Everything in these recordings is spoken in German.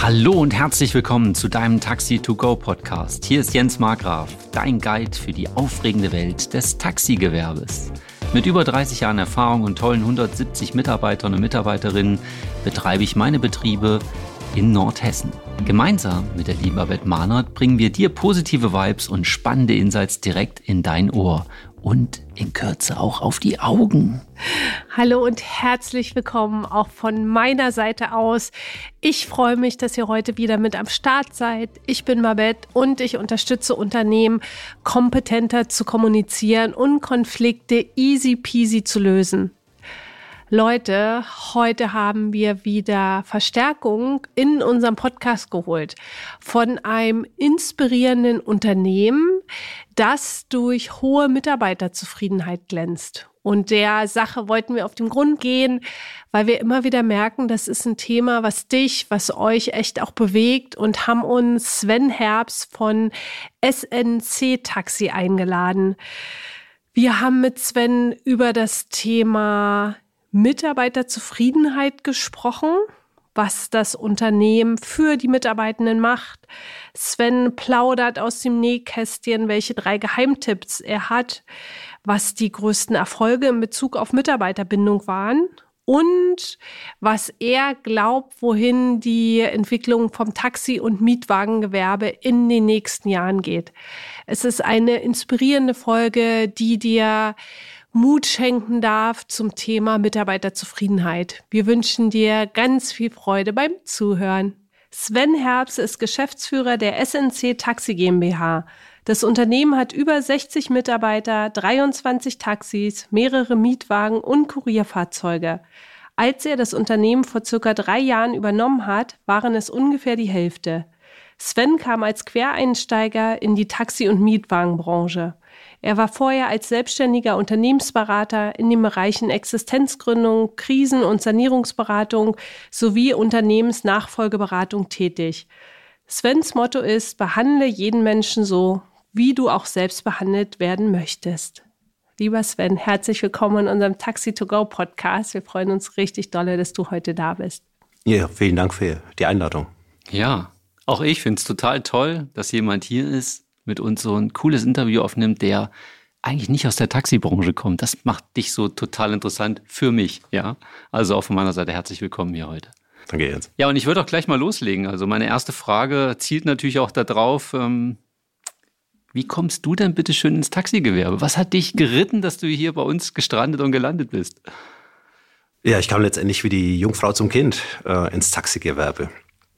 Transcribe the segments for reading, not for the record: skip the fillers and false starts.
Hallo und herzlich willkommen zu deinem Taxi2Go-Podcast. Hier ist Jens Markgraf, dein Guide für die aufregende Welt des Taxigewerbes. Mit über 30 Jahren Erfahrung und tollen 170 Mitarbeitern und Mitarbeiterinnen betreibe ich meine Betriebe in Nordhessen. Gemeinsam mit der lieben Babette Mahnert bringen wir dir positive Vibes und spannende Insights direkt in dein Ohr und in Kürze auch auf die Augen. Hallo und herzlich willkommen auch von meiner Seite aus. Ich freue mich, dass ihr heute wieder mit am Start seid. Ich bin Babette und ich unterstütze Unternehmen, kompetenter zu kommunizieren und Konflikte easy peasy zu lösen. Leute, heute haben wir wieder Verstärkung in unserem Podcast geholt von einem inspirierenden Unternehmen, das durch hohe Mitarbeiterzufriedenheit glänzt. Und der Sache wollten wir auf den Grund gehen, weil wir immer wieder merken, das ist ein Thema, was dich, was euch echt auch bewegt, und haben uns Sven Herbst von SNC Taxi eingeladen. Wir haben mit Sven über das Thema Mitarbeiterzufriedenheit gesprochen, was das Unternehmen für die Mitarbeitenden macht. Sven plaudert aus dem Nähkästchen, welche 3 Geheimtipps er hat, was die größten Erfolge in Bezug auf Mitarbeiterbindung waren und was er glaubt, wohin die Entwicklung vom Taxi- und Mietwagengewerbe in den nächsten Jahren geht. Es ist eine inspirierende Folge, die dir Mut schenken darf zum Thema Mitarbeiterzufriedenheit. Wir wünschen dir ganz viel Freude beim Zuhören. Sven Herbst ist Geschäftsführer der SNC Taxi GmbH. Das Unternehmen hat über 60 Mitarbeiter, 23 Taxis, mehrere Mietwagen und Kurierfahrzeuge. Als er das Unternehmen vor circa 3 Jahren übernommen hat, waren es ungefähr die Hälfte. Sven kam als Quereinsteiger in die Taxi- und Mietwagenbranche. Er war vorher als selbstständiger Unternehmensberater in den Bereichen Existenzgründung, Krisen- und Sanierungsberatung sowie Unternehmensnachfolgeberatung tätig. Svens Motto ist: Behandle jeden Menschen so, wie du auch selbst behandelt werden möchtest. Lieber Sven, herzlich willkommen in unserem Taxi2Go-Podcast. Wir freuen uns richtig dolle, dass du heute da bist. Ja, vielen Dank für die Einladung. Ja, auch ich finde es total toll, dass jemand hier ist, mit uns so ein cooles Interview aufnimmt, der eigentlich nicht aus der Taxibranche kommt. Das macht dich so total interessant für mich, ja. Also auch von meiner Seite herzlich willkommen hier heute. Danke, Jens. Ja, und ich würde auch gleich mal loslegen. Also meine erste Frage zielt natürlich auch darauf, wie kommst du denn bitte schön ins Taxigewerbe? Was hat dich geritten, dass du hier bei uns gestrandet und gelandet bist? Ja, ich kam letztendlich wie die Jungfrau zum Kind ins Taxigewerbe.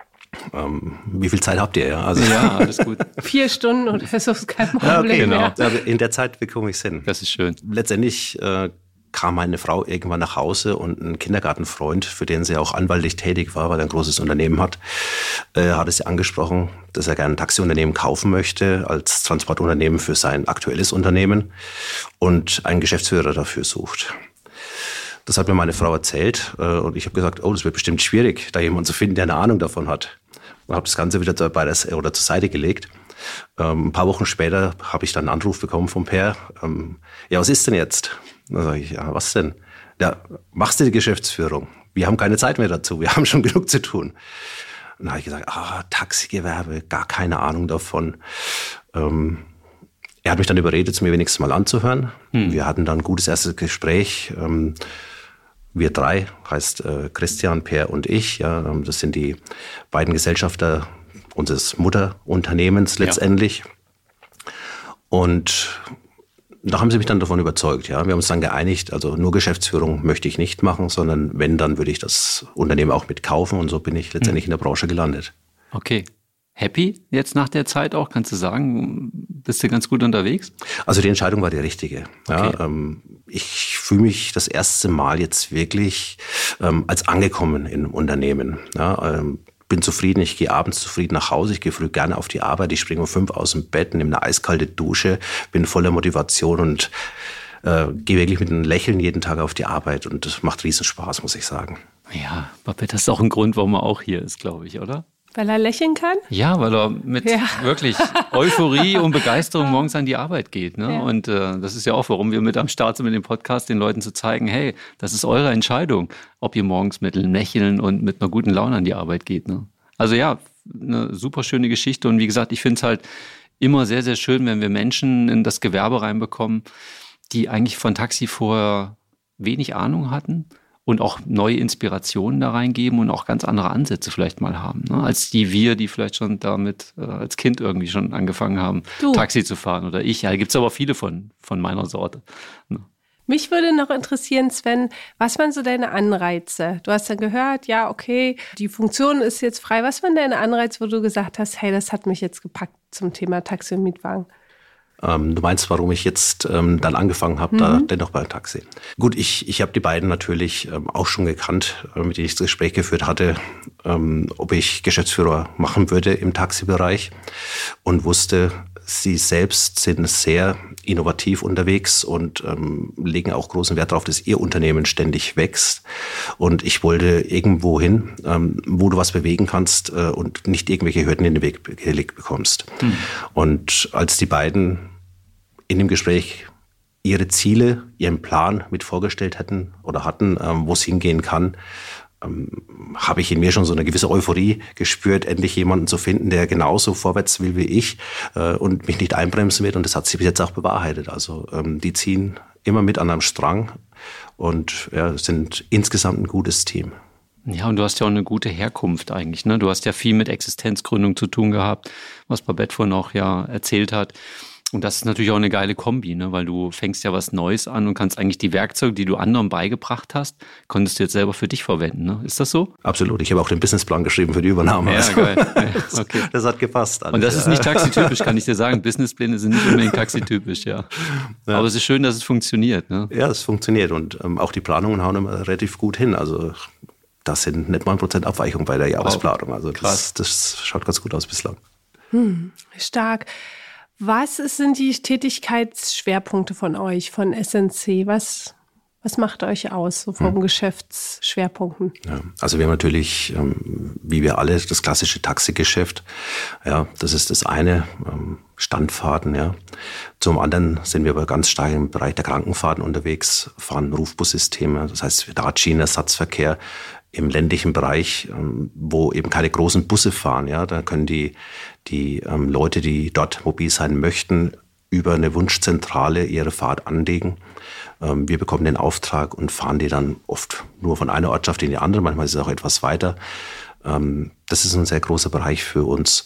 Wie viel Zeit habt ihr? Ja, alles gut. 4 Stunden oder so ist kein Problem. Ja, okay, genau. Also in der Zeit bekomme ich es hin. Das ist schön. Letztendlich kam meine Frau irgendwann nach Hause und ein Kindergartenfreund, für den sie auch anwaltlich tätig war, weil er ein großes Unternehmen hat, hatte sie angesprochen, dass er gerne ein Taxiunternehmen kaufen möchte als Transportunternehmen für sein aktuelles Unternehmen und einen Geschäftsführer dafür sucht. Das hat mir meine Frau erzählt und ich habe gesagt, das wird bestimmt schwierig, da jemanden zu finden, der eine Ahnung davon hat. Und habe das Ganze wieder zur Seite gelegt. Ein paar Wochen später habe ich dann einen Anruf bekommen vom Per. Ja, was ist denn jetzt? Da sage ich, ja, was denn? Ja, machst du die Geschäftsführung? Wir haben keine Zeit mehr dazu, wir haben schon genug zu tun. Und dann habe ich gesagt, Taxigewerbe, gar keine Ahnung davon. Er hat mich dann überredet, es mir wenigstens mal anzuhören. Wir hatten dann ein gutes erstes Gespräch. Wir 3, heißt Christian, Per und ich. Ja, das sind die beiden Gesellschafter unseres Mutterunternehmens letztendlich. Ja. Und da haben sie mich dann davon überzeugt. Ja, wir haben uns dann geeinigt, also nur Geschäftsführung möchte ich nicht machen, sondern wenn, dann würde ich das Unternehmen auch mitkaufen. Und so bin ich letztendlich in der Branche gelandet. Okay. Happy jetzt nach der Zeit auch? Kannst du sagen, bist du ganz gut unterwegs? Also die Entscheidung war die richtige. Okay. Ja, ich fühle mich das erste Mal jetzt wirklich als angekommen im Unternehmen. Ja, bin zufrieden, ich gehe abends zufrieden nach Hause, ich gehe früh gerne auf die Arbeit, ich springe um 5 aus dem Bett, nehme eine eiskalte Dusche, bin voller Motivation und gehe wirklich mit einem Lächeln jeden Tag auf die Arbeit und das macht riesen Spaß, muss ich sagen. Ja, Babette, das ist auch ein Grund, warum er auch hier ist, glaube ich, oder? Weil er lächeln kann? Ja, weil er mit wirklich Euphorie und Begeisterung morgens an die Arbeit geht. Ne? Ja. Und das ist ja auch, warum wir mit am Start sind mit dem Podcast, den Leuten zu zeigen, hey, das ist eure Entscheidung, ob ihr morgens mit einem Lächeln und mit einer guten Laune an die Arbeit geht. Ne? Also ja, eine super schöne Geschichte. Und wie gesagt, ich finde es halt immer sehr, sehr schön, wenn wir Menschen in das Gewerbe reinbekommen, die eigentlich von Taxi vorher wenig Ahnung hatten und auch neue Inspirationen da reingeben und auch ganz andere Ansätze vielleicht mal haben, ne? Als die vielleicht schon damit als Kind irgendwie schon angefangen haben, Taxi zu fahren oder ich. Ja, da gibt es aber viele von meiner Sorte. Ne? Mich würde noch interessieren, Sven, was waren so deine Anreize? Du hast dann gehört, ja, okay, die Funktion ist jetzt frei. Was waren deine Anreize, wo du gesagt hast, hey, das hat mich jetzt gepackt zum Thema Taxi und Mietwagen? Du meinst, warum ich jetzt dann angefangen habe, da dennoch beim Taxi? Gut, ich habe die beiden natürlich auch schon gekannt, mit denen ich das Gespräch geführt hatte, ob ich Geschäftsführer machen würde im Taxibereich und wusste, sie selbst sind sehr innovativ unterwegs und legen auch großen Wert darauf, dass ihr Unternehmen ständig wächst. Und ich wollte irgendwo hin, wo du was bewegen kannst und nicht irgendwelche Hürden in den Weg gelegt bekommst. Und als die beiden in dem Gespräch ihre Ziele, ihren Plan mit vorgestellt hatten, wo es hingehen kann, habe ich in mir schon so eine gewisse Euphorie gespürt, endlich jemanden zu finden, der genauso vorwärts will wie ich und mich nicht einbremsen wird. Und das hat sich bis jetzt auch bewahrheitet. Also die ziehen immer mit an einem Strang und sind insgesamt ein gutes Team. Ja, und du hast ja auch eine gute Herkunft eigentlich, ne? Du hast ja viel mit Existenzgründung zu tun gehabt, was Babette vorhin auch ja erzählt hat. Und das ist natürlich auch eine geile Kombi, ne? Weil du fängst ja was Neues an und kannst eigentlich die Werkzeuge, die du anderen beigebracht hast, konntest du jetzt selber für dich verwenden, ne? Ist das so? Absolut. Ich habe auch den Businessplan geschrieben für die Übernahme. Ja, geil. Ja, okay. Das hat gepasst. Und das ist nicht taxitypisch, kann ich dir sagen. Businesspläne sind nicht unbedingt taxitypisch, ja. Aber es ist schön, dass es funktioniert, ne? Ja, es funktioniert und auch die Planungen hauen immer relativ gut hin. Also das sind nicht mal 1% Abweichung bei der Jahresplanung. Also das schaut ganz gut aus bislang. Stark. Was sind die Tätigkeitsschwerpunkte von euch, von SNC? Was macht euch aus, so vom Geschäftsschwerpunkten? Ja, also wir haben natürlich, wie wir alle, das klassische Taxigeschäft. Ja, das ist das eine, Standfahrten. Ja. Zum anderen sind wir aber ganz stark im Bereich der Krankenfahrten unterwegs, fahren Rufbussysteme. Das heißt, da hat Schienenersatzverkehr im ländlichen Bereich, wo eben keine großen Busse fahren. Ja, da können die Leute, die dort mobil sein möchten, über eine Wunschzentrale ihre Fahrt anlegen. Wir bekommen den Auftrag und fahren die dann oft nur von einer Ortschaft in die andere. Manchmal ist es auch etwas weiter. Das ist ein sehr großer Bereich für uns.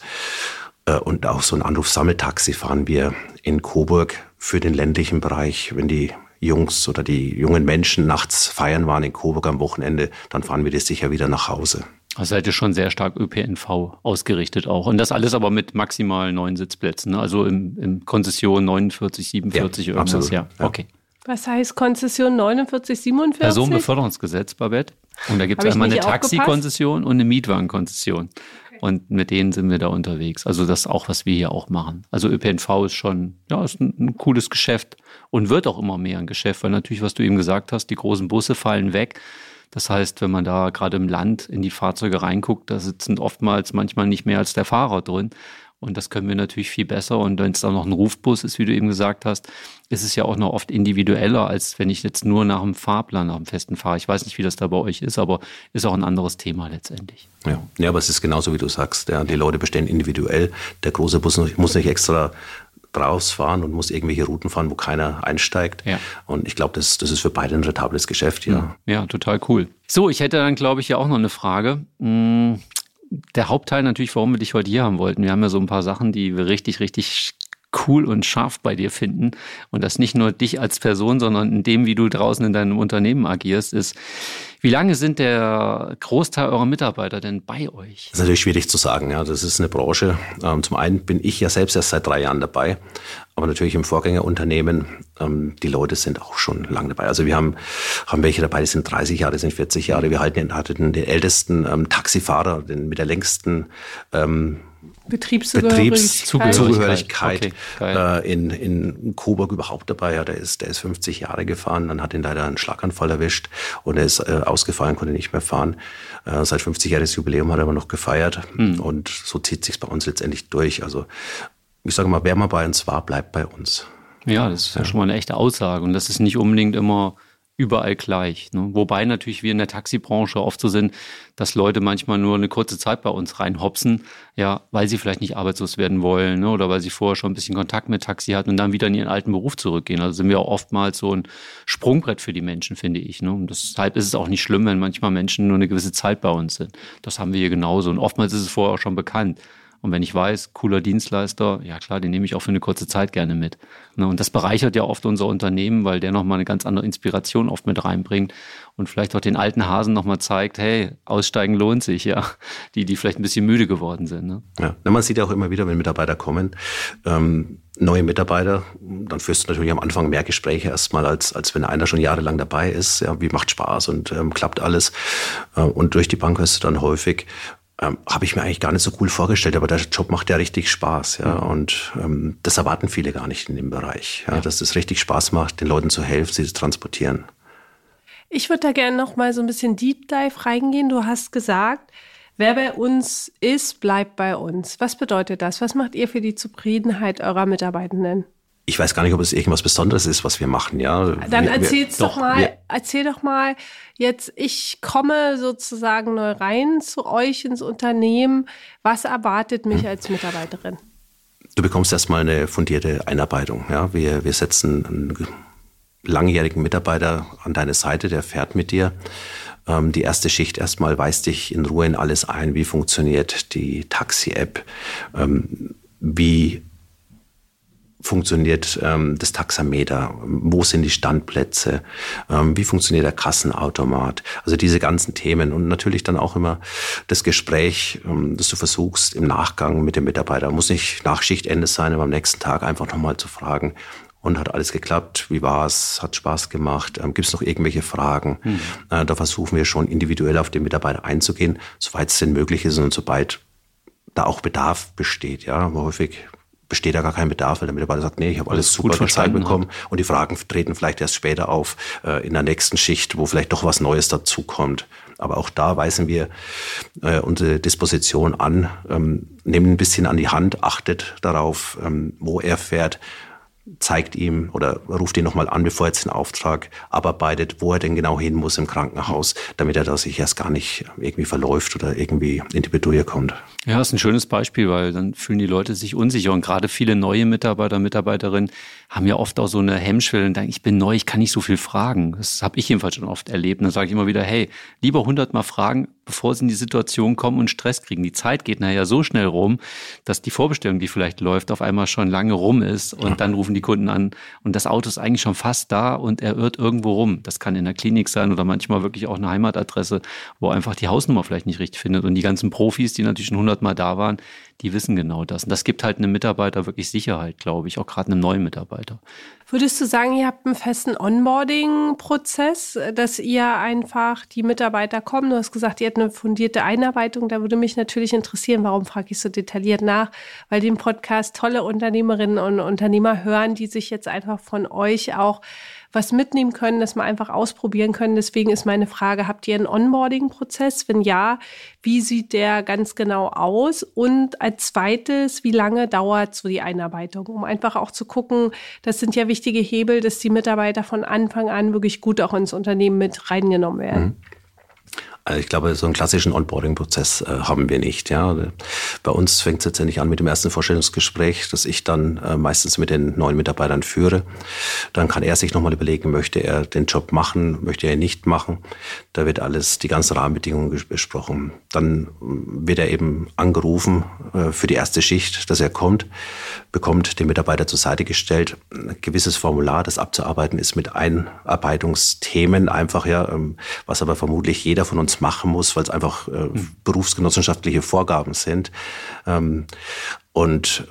Und auch so ein Anrufsammeltaxi fahren wir in Coburg für den ländlichen Bereich. Wenn die Jungs oder die jungen Menschen nachts feiern waren in Coburg am Wochenende, dann fahren wir das sicher wieder nach Hause. Also seid ihr schon sehr stark ÖPNV ausgerichtet auch. Und das alles aber mit maximal 9 Sitzplätzen, ne? Also im Konzession 49, 47 ja, irgendwas. Absolut. Ja, okay. Was heißt Konzession 49, 47? Personenbeförderungsgesetz, Babette. Und da gibt es einmal eine Taxikonzession und eine Mietwagenkonzession. Okay. Und mit denen sind wir da unterwegs. Also das ist auch, was wir hier auch machen. Also ÖPNV ist schon, ist ein cooles Geschäft und wird auch immer mehr ein Geschäft, weil natürlich, was du eben gesagt hast, die großen Busse fallen weg. Das heißt, wenn man da gerade im Land in die Fahrzeuge reinguckt, da sitzen manchmal nicht mehr als der Fahrer drin. Und das können wir natürlich viel besser. Und wenn es dann noch ein Rufbus ist, wie du eben gesagt hast, ist es ja auch noch oft individueller, als wenn ich jetzt nur nach dem Fahrplan, nach dem festen fahre. Ich weiß nicht, wie das da bei euch ist, aber ist auch ein anderes Thema letztendlich. Ja, aber es ist genauso, wie du sagst. Ja, die Leute bestellen individuell. Der große Bus muss nicht extra rausfahren und muss irgendwelche Routen fahren, wo keiner einsteigt. Ja. Und ich glaube, das ist für beide ein rentables Geschäft. Ja, total cool. So, ich hätte dann, glaube ich, ja auch noch eine Frage. Der Hauptteil natürlich, warum wir dich heute hier haben wollten. Wir haben ja so ein paar Sachen, die wir richtig, richtig cool und scharf bei dir finden. Und das nicht nur dich als Person, sondern in dem, wie du draußen in deinem Unternehmen agierst, ist, wie lange sind der Großteil eurer Mitarbeiter denn bei euch? Das ist natürlich schwierig zu sagen. Ja, das ist eine Branche. Zum einen bin ich ja selbst erst seit 3 Jahren dabei, aber natürlich im Vorgängerunternehmen, die Leute sind auch schon lange dabei. Also wir haben welche dabei, die sind 30 Jahre, die sind 40 Jahre. Wir hatten den ältesten Taxifahrer, den mit der längsten Betriebszugehörigkeit okay, in Coburg überhaupt dabei. Ja, der ist 50 Jahre gefahren, dann hat ihn leider ein Schlaganfall erwischt und er ist ausgefallen, konnte nicht mehr fahren. Seit 50-jähriges Jubiläum hat er aber noch gefeiert und so zieht sich's bei uns letztendlich durch. Also ich sage mal, wer mal bei uns war, bleibt bei uns. Ja, das ist ja schon mal eine echte Aussage und das ist nicht unbedingt immer überall gleich. Ne? Wobei natürlich wir in der Taxibranche oft so sind, dass Leute manchmal nur eine kurze Zeit bei uns reinhopsen, ja, weil sie vielleicht nicht arbeitslos werden wollen, ne? Oder weil sie vorher schon ein bisschen Kontakt mit Taxi hatten und dann wieder in ihren alten Beruf zurückgehen. Also sind wir auch oftmals so ein Sprungbrett für die Menschen, finde ich. Ne? Und deshalb ist es auch nicht schlimm, wenn manchmal Menschen nur eine gewisse Zeit bei uns sind. Das haben wir hier genauso. Und oftmals ist es vorher auch schon bekannt. Und wenn ich weiß, cooler Dienstleister, ja klar, den nehme ich auch für eine kurze Zeit gerne mit. Und das bereichert ja oft unser Unternehmen, weil der nochmal eine ganz andere Inspiration oft mit reinbringt und vielleicht auch den alten Hasen nochmal zeigt, hey, aussteigen lohnt sich, ja. Die vielleicht ein bisschen müde geworden sind. Ne? Ja, man sieht ja auch immer wieder, wenn Mitarbeiter kommen, neue Mitarbeiter, dann führst du natürlich am Anfang mehr Gespräche erstmal, als wenn einer schon jahrelang dabei ist. Ja, wie macht Spaß und klappt alles. Und durch die Bank hörst du dann häufig, habe ich mir eigentlich gar nicht so cool vorgestellt, aber der Job macht ja richtig Spaß, ja, und das erwarten viele gar nicht in dem Bereich, ja, dass es richtig Spaß macht, den Leuten zu helfen, sie zu transportieren. Ich würde da gerne noch mal so ein bisschen Deep Dive reingehen. Du hast gesagt, wer bei uns ist, bleibt bei uns. Was bedeutet das? Was macht ihr für die Zufriedenheit eurer Mitarbeitenden? Ich weiß gar nicht, ob es irgendwas Besonderes ist, was wir machen, ja. Dann erzähl doch mal, jetzt, ich komme sozusagen neu rein zu euch ins Unternehmen. Was erwartet mich als Mitarbeiterin? Du bekommst erstmal eine fundierte Einarbeitung, ja. Wir setzen einen langjährigen Mitarbeiter an deine Seite, der fährt mit dir. Die erste Schicht erstmal weist dich in Ruhe in alles ein. Wie funktioniert die Taxi-App? Wie funktioniert das Taxameter? Wo sind die Standplätze? Wie funktioniert der Kassenautomat? Also diese ganzen Themen und natürlich dann auch immer das Gespräch, das du versuchst im Nachgang mit dem Mitarbeiter. Muss nicht nach Schichtende sein, aber am nächsten Tag einfach nochmal zu fragen. Und hat alles geklappt? Wie war's? Hat Spaß gemacht? Gibt es noch irgendwelche Fragen? Da versuchen wir schon individuell auf den Mitarbeiter einzugehen, soweit es denn möglich ist und sobald da auch Bedarf besteht. Ja, aber häufig besteht da gar kein Bedarf, weil der Mitarbeiter sagt, nee, ich habe alles super gezeigt bekommen und die Fragen treten vielleicht erst später auf in der nächsten Schicht, wo vielleicht doch was Neues dazukommt. Aber auch da weisen wir unsere Disposition an, nehmen ein bisschen an die Hand, achtet darauf, wo er fährt, zeigt ihm oder ruft ihn nochmal an, bevor er jetzt den Auftrag abarbeitet, wo er denn genau hin muss im Krankenhaus, damit er da sich erst gar nicht irgendwie verläuft oder irgendwie in die Bedouille kommt. Ja, das ist ein schönes Beispiel, weil dann fühlen die Leute sich unsicher und gerade viele neue Mitarbeiter, Mitarbeiterinnen haben ja oft auch so eine Hemmschwelle und denken, ich bin neu, ich kann nicht so viel fragen. Das habe ich jedenfalls schon oft erlebt. Und dann sage ich immer wieder, hey, lieber 100 Mal fragen, bevor sie in die Situation kommen und Stress kriegen. Die Zeit geht nachher so schnell rum, dass die Vorbestellung, die vielleicht läuft, auf einmal schon lange rum ist und dann rufen die Kunden an und das Auto ist eigentlich schon fast da und er irrt irgendwo rum. Das kann in der Klinik sein oder manchmal wirklich auch eine Heimatadresse, wo einfach die Hausnummer vielleicht nicht richtig findet. Und die ganzen Profis, die natürlich schon 100 Mal da waren, die wissen genau das. Und das gibt halt einem Mitarbeiter wirklich Sicherheit, glaube ich, auch gerade einem neuen Mitarbeiter. Würdest du sagen, ihr habt einen festen Onboarding-Prozess, dass ihr einfach die Mitarbeiter kommen? Du hast gesagt, ihr habt eine fundierte Einarbeitung. Da würde mich natürlich interessieren, warum frage ich so detailliert nach? Weil den Podcast tolle Unternehmerinnen und Unternehmer hören, die sich jetzt einfach von euch auch was mitnehmen können, das mal einfach ausprobieren können. Deswegen ist meine Frage, habt ihr einen Onboarding-Prozess? Wenn ja, wie sieht der ganz genau aus? Und als zweites, wie lange dauert so die Einarbeitung? Um einfach auch zu gucken, das sind ja wichtige Hebel, dass die Mitarbeiter von Anfang an wirklich gut auch ins Unternehmen mit reingenommen werden. Also ich glaube, so einen klassischen Onboarding-Prozess haben wir nicht. Ja. Bei uns fängt es letztendlich an mit dem ersten Vorstellungsgespräch, das ich dann meistens mit den neuen Mitarbeitern führe. Dann kann er sich nochmal überlegen, möchte er den Job machen, möchte er ihn nicht machen. Da wird die ganzen Rahmenbedingungen besprochen. Dann wird er eben angerufen für die erste Schicht, dass er kommt, bekommt den Mitarbeiter zur Seite gestellt. Ein gewisses Formular, das abzuarbeiten ist mit Einarbeitungsthemen einfach, ja, was aber vermutlich jeder von uns machen muss, weil es einfach berufsgenossenschaftliche Vorgaben sind. Und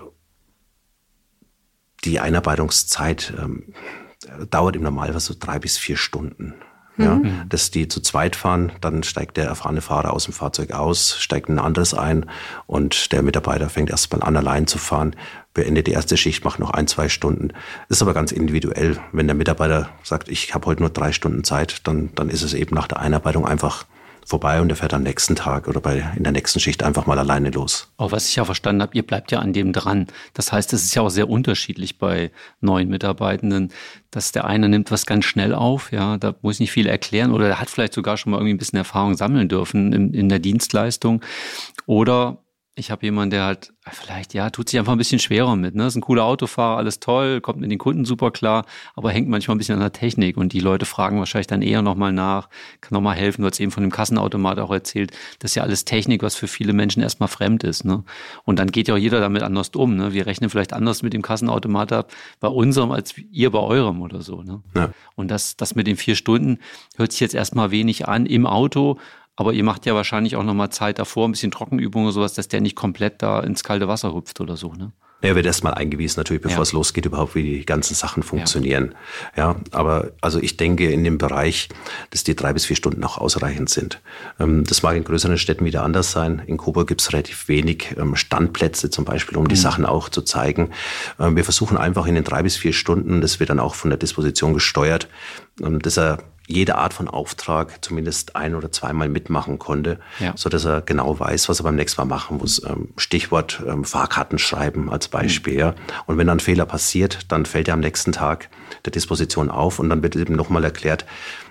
die Einarbeitungszeit dauert im Normalfall so 3 bis 4 Stunden. Ja, dass die zu zweit fahren, dann steigt der erfahrene Fahrer aus dem Fahrzeug aus, steigt ein anderes ein und der Mitarbeiter fängt erstmal an, allein zu fahren, beendet die erste Schicht, macht noch 1-2 Stunden. Das ist aber ganz individuell. Wenn der Mitarbeiter sagt, ich habe heute nur 3 Stunden Zeit, dann ist es eben nach der Einarbeitung einfach vorbei und er fährt am nächsten Tag oder in der nächsten Schicht einfach mal alleine los. Auch was ich ja verstanden habe, ihr bleibt ja an dem dran. Das heißt, es ist ja auch sehr unterschiedlich bei neuen Mitarbeitenden, dass der eine nimmt was ganz schnell auf, ja, da muss ich nicht viel erklären oder der hat vielleicht sogar schon mal irgendwie ein bisschen Erfahrung sammeln dürfen in der Dienstleistung. Oder ich habe jemanden, der halt vielleicht, tut sich einfach ein bisschen schwerer mit, ne? Ist ein cooler Autofahrer, alles toll, kommt mit den Kunden super klar, aber hängt manchmal ein bisschen an der Technik und die Leute fragen wahrscheinlich dann eher nochmal nach, kann nochmal helfen. Du hast eben von dem Kassenautomat auch erzählt, das ist ja alles Technik, was für viele Menschen erstmal fremd ist, ne? Und dann geht ja auch jeder damit anders um, ne? Wir rechnen vielleicht anders mit dem Kassenautomat ab bei unserem als ihr bei eurem oder so, ne? Ja. Und das mit den 4 Stunden hört sich jetzt erstmal wenig an im Auto. Aber ihr macht ja wahrscheinlich auch nochmal Zeit davor, ein bisschen Trockenübungen oder sowas, dass der nicht komplett da ins kalte Wasser hüpft oder so, ne? Er wird erstmal eingewiesen, natürlich, bevor es losgeht, überhaupt wie die ganzen Sachen funktionieren. Ja, aber also ich denke in dem Bereich, dass die 3 bis 4 Stunden auch ausreichend sind. Das mag in größeren Städten wieder anders sein. In Coburg gibt es relativ wenig Standplätze zum Beispiel, um die Sachen auch zu zeigen. Wir versuchen einfach in den 3 bis 4 Stunden, das wird dann auch von der Disposition gesteuert, dass er jede Art von Auftrag zumindest 1- oder 2-mal mitmachen konnte, so dass er genau weiß, was er beim nächsten Mal machen muss. Stichwort Fahrkarten schreiben als Beispiel. Ja. Und wenn dann ein Fehler passiert, dann fällt er am nächsten Tag der Disposition auf und dann wird eben nochmal erklärt,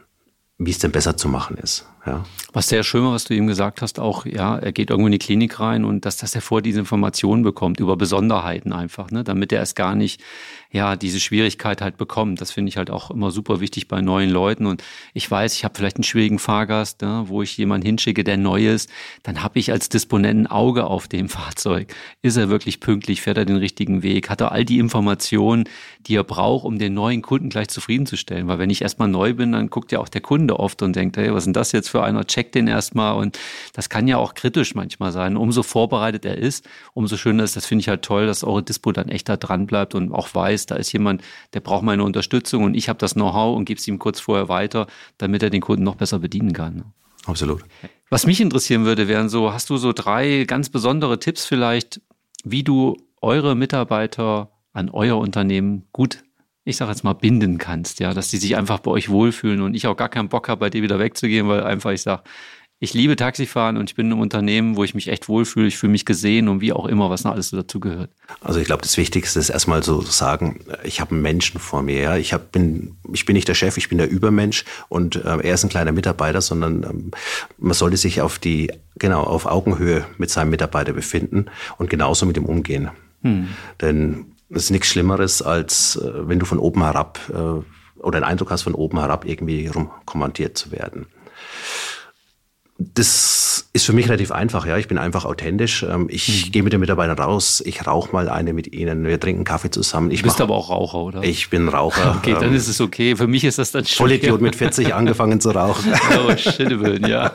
wie es denn besser zu machen ist. Ja. Was sehr schön war, was du eben gesagt hast, auch, er geht irgendwo in die Klinik rein und dass er vorher diese Informationen bekommt über Besonderheiten einfach, ne, damit er erst gar nicht, diese Schwierigkeit halt bekommt. Das finde ich halt auch immer super wichtig bei neuen Leuten. Und ich weiß, ich habe vielleicht einen schwierigen Fahrgast, ne, wo ich jemanden hinschicke, der neu ist, dann habe ich als Disponent ein Auge auf dem Fahrzeug. Ist er wirklich pünktlich? Fährt er den richtigen Weg? Hat er all die Informationen, die er braucht, um den neuen Kunden gleich zufriedenzustellen? Weil wenn ich erstmal neu bin, dann guckt ja auch der Kunde oft und denkt, hey, was ist denn das jetzt für einer? Checkt den erstmal. Und das kann ja auch kritisch manchmal sein. Umso vorbereitet er ist, umso schöner ist, das finde ich halt toll, dass eure Dispo dann echt da dran bleibt und auch weiß, da ist jemand, der braucht meine Unterstützung und ich habe das Know-how und gebe es ihm kurz vorher weiter, damit er den Kunden noch besser bedienen kann. Absolut. Was mich interessieren würde, wären hast du so 3 ganz besondere Tipps vielleicht, wie du eure Mitarbeiter an euer Unternehmen gut, ich sage jetzt mal, binden kannst, dass die sich einfach bei euch wohlfühlen und ich auch gar keinen Bock habe, bei dir wieder wegzugehen, weil einfach ich sage, ich liebe Taxifahren und ich bin in einem Unternehmen, wo ich mich echt wohlfühle, ich fühle mich gesehen und wie auch immer, was noch alles dazu gehört. Also ich glaube, das Wichtigste ist erstmal so zu sagen, ich habe einen Menschen vor mir. Ja? Ich bin nicht der Chef, ich bin der Übermensch und er ist ein kleiner Mitarbeiter, sondern man sollte sich auf Augenhöhe mit seinem Mitarbeiter befinden und genauso mit ihm umgehen. Denn es ist nichts Schlimmeres, als wenn du von oben herab oder den Eindruck hast, von oben herab irgendwie rumkommandiert zu werden. Das ist für mich relativ einfach, Ich bin einfach authentisch. Ich gehe mit den Mitarbeitern raus, ich rauche mal eine mit ihnen, wir trinken Kaffee zusammen. Du bist aber auch Raucher, oder? Ich bin Raucher. Okay, dann ist es okay. Für mich ist das dann schön. Vollidiot mit 40 angefangen zu rauchen. Oh, Schindewillen, ja.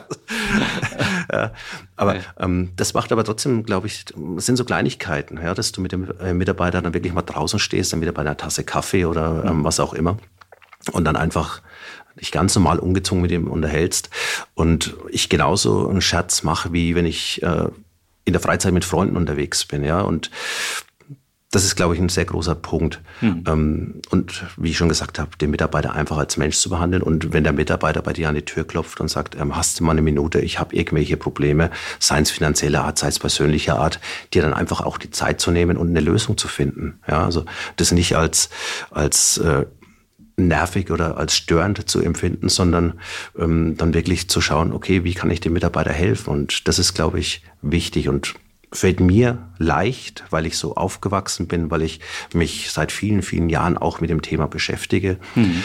Aber das macht aber trotzdem, glaube ich, es sind so Kleinigkeiten, dass du mit dem Mitarbeiter dann wirklich mal draußen stehst, dann wieder bei einer Tasse Kaffee oder was auch immer und dann einfach dich ganz normal ungezwungen mit ihm unterhältst und ich genauso einen Scherz mache, wie wenn ich in der Freizeit mit Freunden unterwegs bin, und das ist, glaube ich, ein sehr großer Punkt. Und wie ich schon gesagt habe, den Mitarbeiter einfach als Mensch zu behandeln und wenn der Mitarbeiter bei dir an die Tür klopft und sagt, hast du mal eine Minute, ich habe irgendwelche Probleme, sei es finanzieller Art, sei es persönlicher Art, dir dann einfach auch die Zeit zu nehmen und eine Lösung zu finden. Also das nicht als nervig oder als störend zu empfinden, sondern dann wirklich zu schauen, okay, wie kann ich dem Mitarbeiter helfen? Und das ist, glaube ich, wichtig und fällt mir leicht, weil ich so aufgewachsen bin, weil ich mich seit vielen, vielen Jahren auch mit dem Thema beschäftige.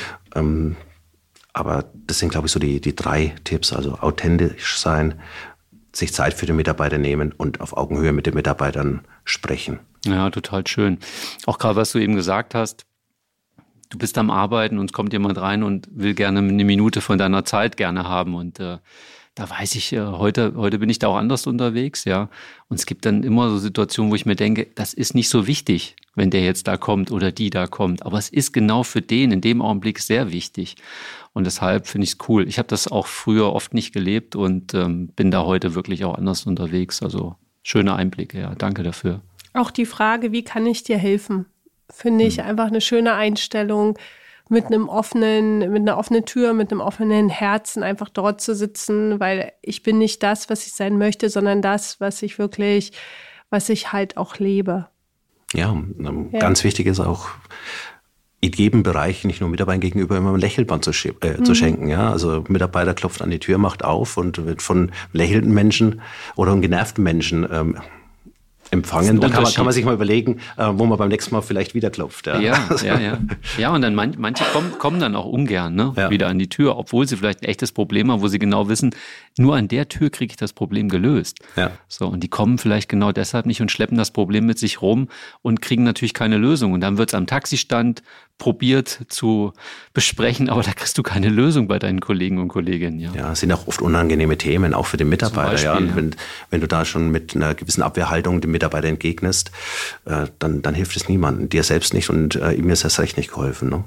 Aber das sind, glaube ich, so die 3 Tipps, also authentisch sein, sich Zeit für den Mitarbeiter nehmen und auf Augenhöhe mit den Mitarbeitern sprechen. Ja, total schön. Auch gerade, was du eben gesagt hast, du bist am Arbeiten und es kommt jemand rein und will gerne eine Minute von deiner Zeit gerne haben und da weiß ich, heute bin ich da auch anders unterwegs, und es gibt dann immer so Situationen, wo ich mir denke, das ist nicht so wichtig, wenn der jetzt da kommt oder die da kommt, aber es ist genau für den in dem Augenblick sehr wichtig und deshalb finde ich es cool. Ich habe das auch früher oft nicht gelebt und bin da heute wirklich auch anders unterwegs, also schöne Einblicke, danke dafür. Auch die Frage, wie kann ich dir helfen? Finde ich einfach eine schöne Einstellung, mit einer offenen Tür, mit einem offenen Herzen einfach dort zu sitzen, weil ich bin nicht das, was ich sein möchte, sondern das, was ich halt auch lebe. Ja, ganz wichtig ist auch, in jedem Bereich, nicht nur Mitarbeitern gegenüber, immer ein Lächelband zu schenken. Ja? Also Mitarbeiter klopft an die Tür, macht auf und wird von lächelnden Menschen oder einem genervten Menschen empfangen. Da kann man sich mal überlegen, wo man beim nächsten Mal vielleicht wieder klopft. Ja, Ja, und dann manche kommen dann auch ungern wieder an die Tür, obwohl sie vielleicht ein echtes Problem haben, wo sie genau wissen, nur an der Tür kriege ich das Problem gelöst. Ja. So, und die kommen vielleicht genau deshalb nicht und schleppen das Problem mit sich rum und kriegen natürlich keine Lösung. Und dann wird es am Taxistand probiert zu besprechen, aber da kriegst du keine Lösung bei deinen Kollegen und Kolleginnen. Ja, es sind auch oft unangenehme Themen, auch für den Mitarbeiter. Beispiel, ja. Und wenn du da schon mit einer gewissen Abwehrhaltung dem Mitarbeiter entgegnest, dann hilft es niemandem, dir selbst nicht und ihm ist erst recht nicht geholfen. Ne?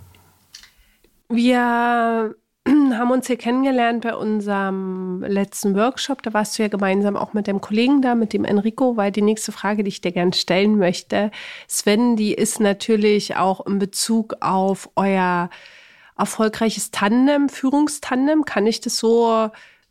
Wir haben uns hier kennengelernt bei unserem letzten Workshop. Da warst du ja gemeinsam auch mit dem Kollegen da, mit dem Enrico, weil die nächste Frage, die ich dir gerne stellen möchte, Sven, die ist natürlich auch in Bezug auf euer erfolgreiches Tandem, Führungstandem. Kann ich das so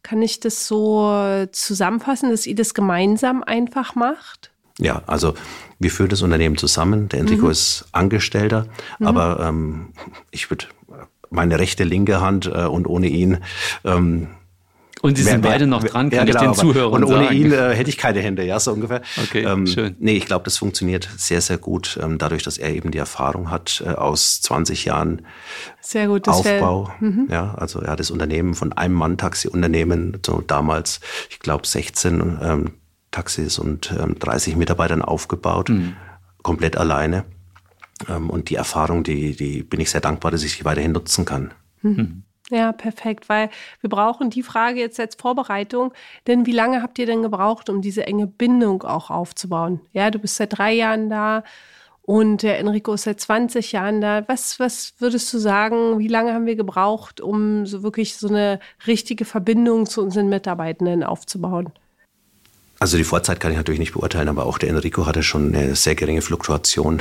zusammenfassen, dass ihr das gemeinsam einfach macht? Ja, also wir führen das Unternehmen zusammen. Der Enrico ist Angestellter, aber ich würde meine rechte, linke Hand und ohne ihn. Und Sie sind beide noch dran, kann ich den Zuhörern sagen. Und ohne ihn hätte ich keine Hände, ja, so ungefähr. Okay, schön. Nee, ich glaube, das funktioniert sehr, sehr gut, dadurch, dass er eben die Erfahrung hat aus 20 Jahren sehr gut, Aufbau. Ja, also er hat das Unternehmen von einem Mann-Taxi-Unternehmen, so damals, ich glaube, 16 Taxis und 30 Mitarbeitern aufgebaut, komplett alleine. Und die Erfahrung, die bin ich sehr dankbar, dass ich sie weiterhin nutzen kann. Ja, perfekt, weil wir brauchen die Frage jetzt als Vorbereitung, denn wie lange habt ihr denn gebraucht, um diese enge Bindung auch aufzubauen? Ja, du bist seit 3 Jahren da und der Enrico ist seit 20 Jahren da. Was würdest du sagen, wie lange haben wir gebraucht, um so wirklich so eine richtige Verbindung zu unseren Mitarbeitenden aufzubauen? Also die Vorzeit kann ich natürlich nicht beurteilen, aber auch der Enrico hatte schon eine sehr geringe Fluktuation,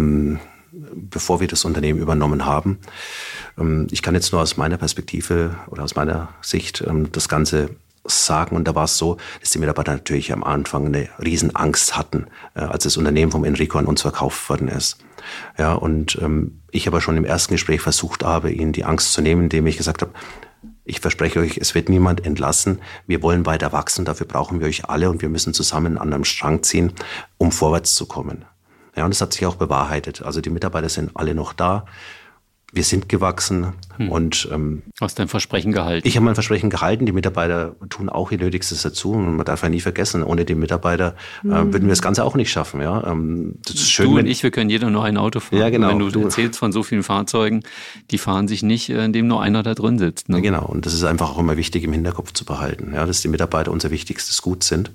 bevor wir das Unternehmen übernommen haben. Ich kann jetzt nur aus meiner Perspektive oder aus meiner Sicht das Ganze sagen. Und da war es so, dass die Mitarbeiter natürlich am Anfang eine Riesenangst hatten, als das Unternehmen vom Enrico an uns verkauft worden ist. Ja, und ich aber schon im ersten Gespräch versucht habe, ihnen die Angst zu nehmen, indem ich gesagt habe, ich verspreche euch, es wird niemand entlassen. Wir wollen weiter wachsen, dafür brauchen wir euch alle und wir müssen zusammen an einem Strang ziehen, um vorwärts zu kommen. Ja, und das hat sich auch bewahrheitet. Also die Mitarbeiter sind alle noch da. Wir sind gewachsen und hast dein Versprechen gehalten. Ich habe mein Versprechen gehalten. Die Mitarbeiter tun auch ihr Nötigstes dazu. Und man darf ja nie vergessen, ohne die Mitarbeiter würden wir das Ganze auch nicht schaffen. Ja, das ist schön, du und ich, wir können jeder nur ein Auto fahren. Ja, genau. Wenn du erzählst von so vielen Fahrzeugen, die fahren sich nicht, indem nur einer da drin sitzt. Ne? Ja, genau. Und das ist einfach auch immer wichtig im Hinterkopf zu behalten, ja, dass die Mitarbeiter unser wichtigstes Gut sind.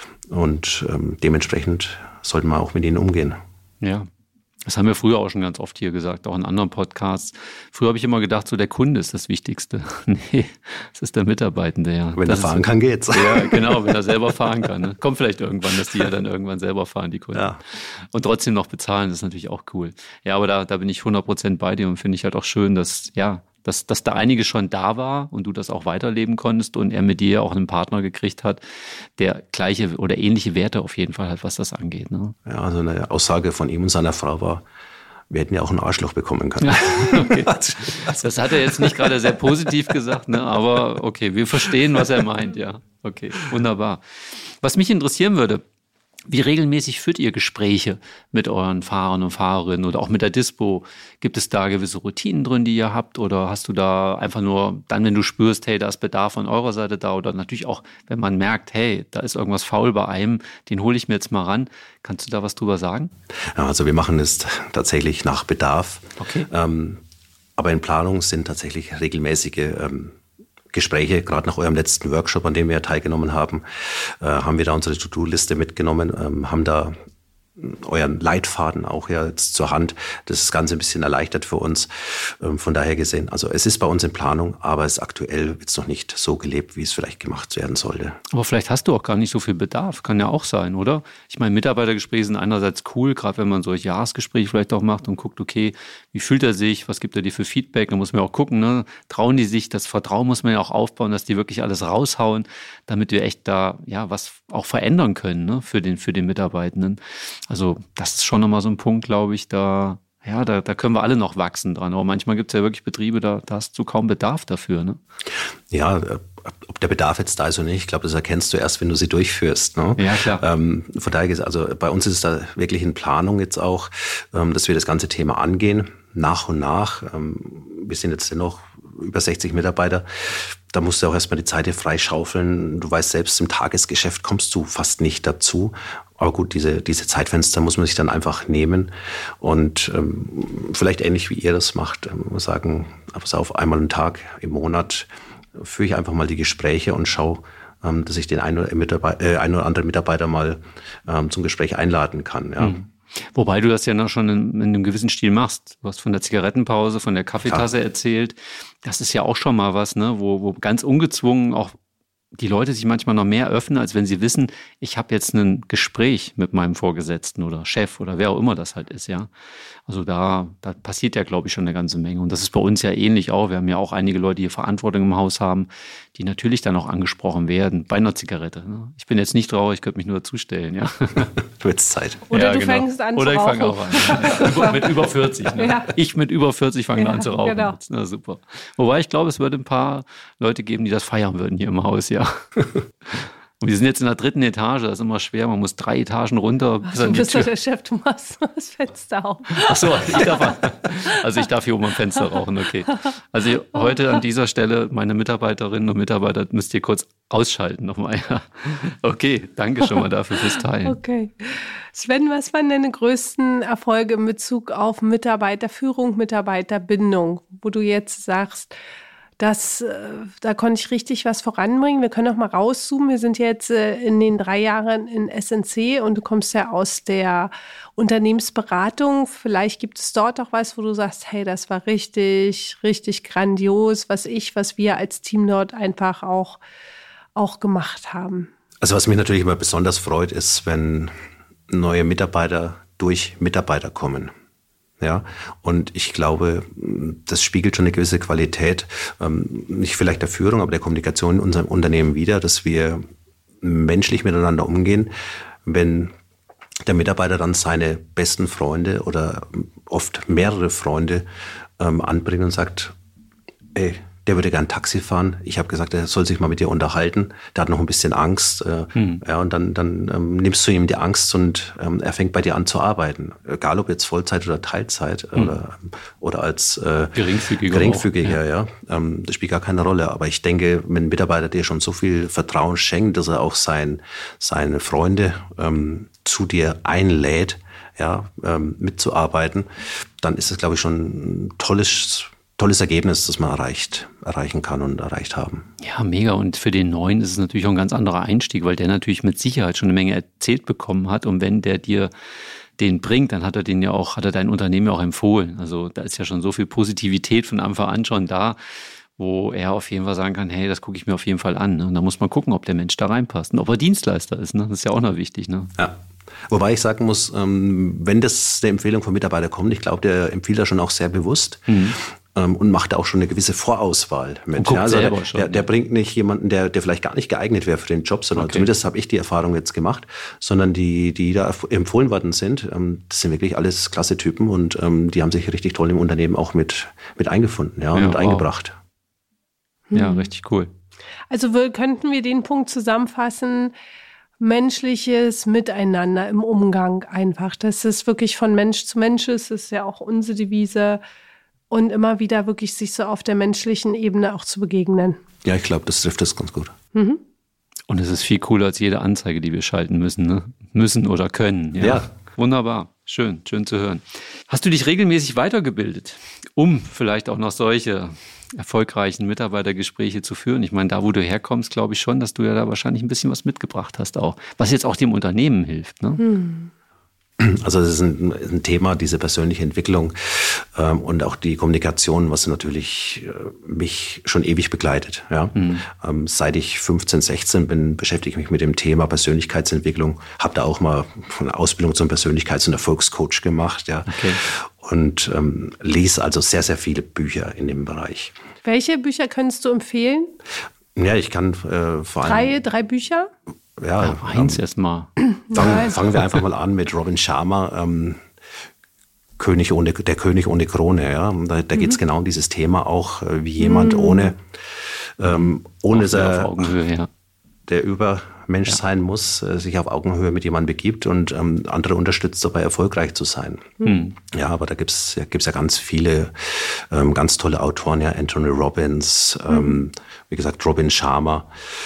Und dementsprechend sollten wir auch mit ihnen umgehen. Ja. Das haben wir früher auch schon ganz oft hier gesagt, auch in anderen Podcasts. Früher habe ich immer gedacht, so der Kunde ist das Wichtigste. Nee, das ist der Mitarbeitende, ja. Wenn er fahren kann, geht's. Ja, genau, wenn er selber fahren kann. Ne? Kommt vielleicht irgendwann, dass die ja dann irgendwann selber fahren, die Kunden. Ja. Und trotzdem noch bezahlen, das ist natürlich auch cool. Ja, aber da bin ich 100% bei dir und finde ich halt auch schön, dass da einiges schon da war und du das auch weiterleben konntest und er mit dir auch einen Partner gekriegt hat, der gleiche oder ähnliche Werte auf jeden Fall hat, was das angeht. Ne? Ja, also eine Aussage von ihm und seiner Frau war, wir hätten ja auch ein Arschloch bekommen können. Ja, okay. Das hat er jetzt nicht gerade sehr positiv gesagt, ne? Aber okay, wir verstehen, was er meint, ja. Okay, wunderbar. Was mich interessieren würde, wie regelmäßig führt ihr Gespräche mit euren Fahrern und Fahrerinnen oder auch mit der Dispo? Gibt es da gewisse Routinen drin, die ihr habt? Oder hast du da einfach nur dann, wenn du spürst, hey, da ist Bedarf von eurer Seite da? Oder natürlich auch, wenn man merkt, hey, da ist irgendwas faul bei einem, den hole ich mir jetzt mal ran. Kannst du da was drüber sagen? Ja, also wir machen es tatsächlich nach Bedarf. Okay. Aber in Planung sind tatsächlich regelmäßige Gespräche, gerade nach eurem letzten Workshop, an dem wir teilgenommen haben, haben wir da unsere To-Do-Liste mitgenommen, haben da euren Leitfaden auch jetzt zur Hand. Das Ganze ein bisschen erleichtert für uns. Von daher gesehen, also es ist bei uns in Planung, aber es ist aktuell jetzt noch nicht so gelebt, wie es vielleicht gemacht werden sollte. Aber vielleicht hast du auch gar nicht so viel Bedarf. Kann ja auch sein, oder? Ich meine, Mitarbeitergespräche sind einerseits cool, gerade wenn man solche Jahresgespräche vielleicht auch macht und guckt, okay, wie fühlt er sich, was gibt er dir für Feedback? Da muss man auch gucken, ne? Trauen die sich, das Vertrauen muss man ja auch aufbauen, dass die wirklich alles raushauen, damit wir echt da ja was auch verändern können, ne? für den Mitarbeitenden. Also das ist schon nochmal so ein Punkt, glaube ich, da können wir alle noch wachsen dran. Aber manchmal gibt es ja wirklich Betriebe, da hast du kaum Bedarf dafür. Ne? Ja, ob der Bedarf jetzt da ist oder nicht, ich glaube, das erkennst du erst, wenn du sie durchführst. Ne? Ja, klar. Von daher, also bei uns ist es da wirklich in Planung jetzt auch, dass wir das ganze Thema angehen, nach und nach. Wir sind jetzt dennoch über 60 Mitarbeiter. Da musst du auch erstmal die Zeit hier freischaufeln. Du weißt selbst, im Tagesgeschäft kommst du fast nicht dazu. Aber gut, diese Zeitfenster muss man sich dann einfach nehmen und vielleicht ähnlich wie ihr das macht, sagen, pass auf, einmal einen Tag im Monat führe ich einfach mal die Gespräche und schaue, dass ich den einen oder anderen Mitarbeiter mal zum Gespräch einladen kann. Ja. Wobei du das ja noch schon in einem gewissen Stil machst. Du hast von der Zigarettenpause, von der Kaffeetasse erzählt. Das ist ja auch schon mal was, ne, wo ganz ungezwungen auch die Leute sich manchmal noch mehr öffnen, als wenn sie wissen, ich habe jetzt ein Gespräch mit meinem Vorgesetzten oder Chef oder wer auch immer das halt ist, ja. Also da passiert ja, glaube ich, schon eine ganze Menge. Und das ist bei uns ja ähnlich auch. Wir haben ja auch einige Leute, die Verantwortung im Haus haben, die natürlich dann auch angesprochen werden bei einer Zigarette. Ne? Ich bin jetzt nicht traurig, ich könnte mich nur dazustellen, ja. Du hättest Zeit. Oder du fängst an zu rauchen. Oder ich fange auch an. Ja. Mit über 40. Ne? Ja. Ich mit über 40 fange an zu rauchen. Genau. Na, super. Wobei ich glaube, es würde ein paar Leute geben, die das feiern würden hier im Haus, ja. Und wir sind jetzt in der 3. Etage, das ist immer schwer, man muss 3 Etagen runter. Ach, du bist doch der Chef, du machst das Fenster auf. Ach so, ich darf hier oben am Fenster rauchen, okay. Also heute an dieser Stelle, meine Mitarbeiterinnen und Mitarbeiter, müsst ihr kurz ausschalten nochmal. Okay, danke schon mal dafür fürs Teilen. Okay. Sven, was waren deine größten Erfolge in Bezug auf Mitarbeiterführung, Mitarbeiterbindung, wo du jetzt sagst, da konnte ich richtig was voranbringen. Wir können auch mal rauszoomen. Wir sind jetzt in den 3 Jahren in SNC und du kommst ja aus der Unternehmensberatung. Vielleicht gibt es dort auch was, wo du sagst, hey, das war richtig, richtig grandios, was wir als Team dort einfach auch gemacht haben. Also was mich natürlich immer besonders freut, ist, wenn neue Mitarbeiter durch Mitarbeiter kommen. Ja, und ich glaube, das spiegelt schon eine gewisse Qualität, nicht vielleicht der Führung, aber der Kommunikation in unserem Unternehmen wider, dass wir menschlich miteinander umgehen, wenn der Mitarbeiter dann seine besten Freunde oder oft mehrere Freunde anbringt und sagt, ey, der würde gern Taxi fahren. Ich habe gesagt, er soll sich mal mit dir unterhalten. Der hat noch ein bisschen Angst. Ja, und dann nimmst du ihm die Angst und er fängt bei dir an zu arbeiten. Egal ob jetzt Vollzeit oder Teilzeit oder als Geringfügiger. Ja. Das spielt gar keine Rolle. Aber ich denke, wenn ein Mitarbeiter dir schon so viel Vertrauen schenkt, dass er auch seine Freunde zu dir einlädt, ja, mitzuarbeiten, dann ist es, glaube ich, schon ein tolles Ergebnis, das man erreichen kann und erreicht haben. Ja, mega. Und für den Neuen ist es natürlich auch ein ganz anderer Einstieg, weil der natürlich mit Sicherheit schon eine Menge erzählt bekommen hat. Und wenn der dir den bringt, dann hat er dein Unternehmen ja auch empfohlen. Also da ist ja schon so viel Positivität von Anfang an schon da, wo er auf jeden Fall sagen kann, hey, das gucke ich mir auf jeden Fall an. Ne? Und da muss man gucken, ob der Mensch da reinpasst und ob er Dienstleister ist. Ne? Das ist ja auch noch wichtig. Ne? Ja. Wobei ich sagen muss, wenn das der Empfehlung vom Mitarbeiter kommt, ich glaube, der empfiehlt da schon auch sehr bewusst. Und macht auch schon eine gewisse Vorauswahl mit. Ja, also der bringt nicht jemanden, der vielleicht gar nicht geeignet wäre für den Job, sondern zumindest habe ich die Erfahrung jetzt gemacht, sondern die da empfohlen worden sind, das sind wirklich alles klasse Typen und die haben sich richtig toll im Unternehmen auch mit eingefunden, und eingebracht. Ja, richtig cool. Also könnten wir den Punkt zusammenfassen, menschliches Miteinander im Umgang einfach. Das ist wirklich von Mensch zu Mensch ist, ist ja auch unsere Devise. Und immer wieder wirklich sich so auf der menschlichen Ebene auch zu begegnen. Ja, ich glaube, das trifft das ganz gut. Und es ist viel cooler als jede Anzeige, die wir schalten müssen, ne? Müssen oder können. Ja. Wunderbar. Schön zu hören. Hast du dich regelmäßig weitergebildet, um vielleicht auch noch solche erfolgreichen Mitarbeitergespräche zu führen? Ich meine, da, wo du herkommst, glaube ich schon, dass du ja da wahrscheinlich ein bisschen was mitgebracht hast auch, was jetzt auch dem Unternehmen hilft, ne? Also das ist ein Thema, diese persönliche Entwicklung und auch die Kommunikation, was natürlich mich schon ewig begleitet. Ja? Seit ich 15, 16 bin, beschäftige ich mich mit dem Thema Persönlichkeitsentwicklung. Habe da auch mal eine Ausbildung zum Persönlichkeits- und Erfolgscoach gemacht. Ja? Okay. Und lese also sehr, sehr viele Bücher in dem Bereich. Welche Bücher könntest du empfehlen? Ja, ich kann vor allem... Drei Bücher? Ja, eins erstmal. Fangen wir einfach mal an mit Robin Sharma, der König ohne Krone. Ja? Da geht es genau um dieses Thema auch, wie jemand ohne auf Augenhöhe, ja. der Übermensch sein muss, sich auf Augenhöhe mit jemandem begibt und andere unterstützt, dabei erfolgreich zu sein. Ja, aber da gibt's ja ganz viele ganz tolle Autoren, ja, Anthony Robbins, wie gesagt, Robin Sharma.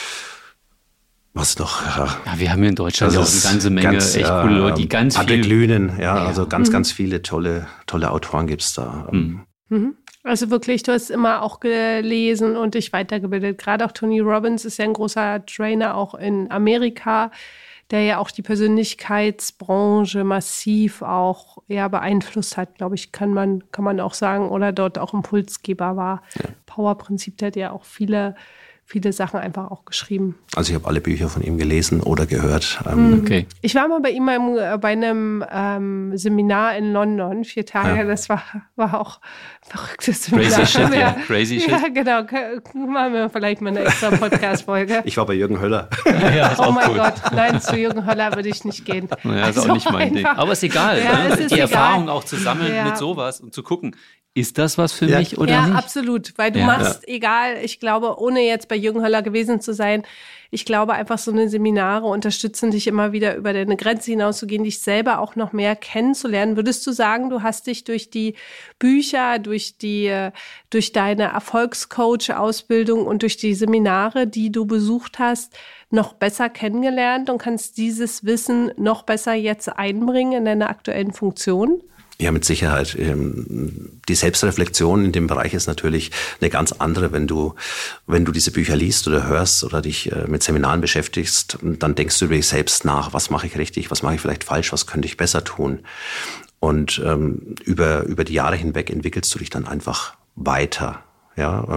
Was noch? Ja, wir haben hier in Deutschland ja auch eine ganze Menge echt coole Leute, die ganz viel... Patrick Lünen, also ganz viele tolle Autoren gibt's da. Also wirklich, du hast immer auch gelesen und dich weitergebildet. Gerade auch Tony Robbins ist ja ein großer Trainer auch in Amerika, der ja auch die Persönlichkeitsbranche massiv auch beeinflusst hat, glaube ich, kann man auch sagen, oder dort auch Impulsgeber war. Ja. Power-Prinzip, der hat ja auch viele Sachen einfach auch geschrieben. Also ich habe alle Bücher von ihm gelesen oder gehört. Okay. Ich war mal bei ihm bei einem Seminar in London, 4 Tage. Ja. Das war auch ein verrücktes Seminar. Crazy Shit, ja. Crazy Shit. Ja, genau. Machen wir vielleicht mal eine extra Podcast-Folge. Ich war bei Jürgen Höller. Ja, ist oh auch mein cool. Gott, nein, zu Jürgen Höller würde ich nicht gehen. Ja, ist auch nicht mein Ding. Aber ist egal. Ja, ne? es ist die egal. Erfahrung auch zu sammeln mit sowas und zu gucken, ist das was für mich oder nicht? Ja, absolut, weil du machst, egal, ich glaube, ohne jetzt bei Jürgen Höller gewesen zu sein, ich glaube einfach so eine Seminare unterstützen dich immer wieder über deine Grenze hinauszugehen, dich selber auch noch mehr kennenzulernen. Würdest du sagen, du hast dich durch die Bücher, durch deine Erfolgscoach-Ausbildung und durch die Seminare, die du besucht hast, noch besser kennengelernt und kannst dieses Wissen noch besser jetzt einbringen in deine aktuellen Funktion? Ja, mit Sicherheit. Die Selbstreflexion in dem Bereich ist natürlich eine ganz andere, wenn du diese Bücher liest oder hörst oder dich mit Seminaren beschäftigst, dann denkst du über dich selbst nach, was mache ich richtig, was mache ich vielleicht falsch, was könnte ich besser tun. Und über die Jahre hinweg entwickelst du dich dann einfach weiter. Ja,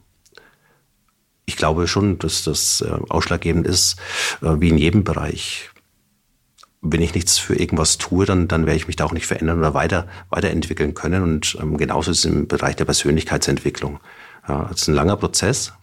ich glaube schon, dass das ausschlaggebend ist, wie in jedem Bereich. Wenn ich nichts für irgendwas tue, dann werde ich mich da auch nicht verändern oder weiterentwickeln können. Und genauso ist es im Bereich der Persönlichkeitsentwicklung. Ja, es ist ein langer Prozess,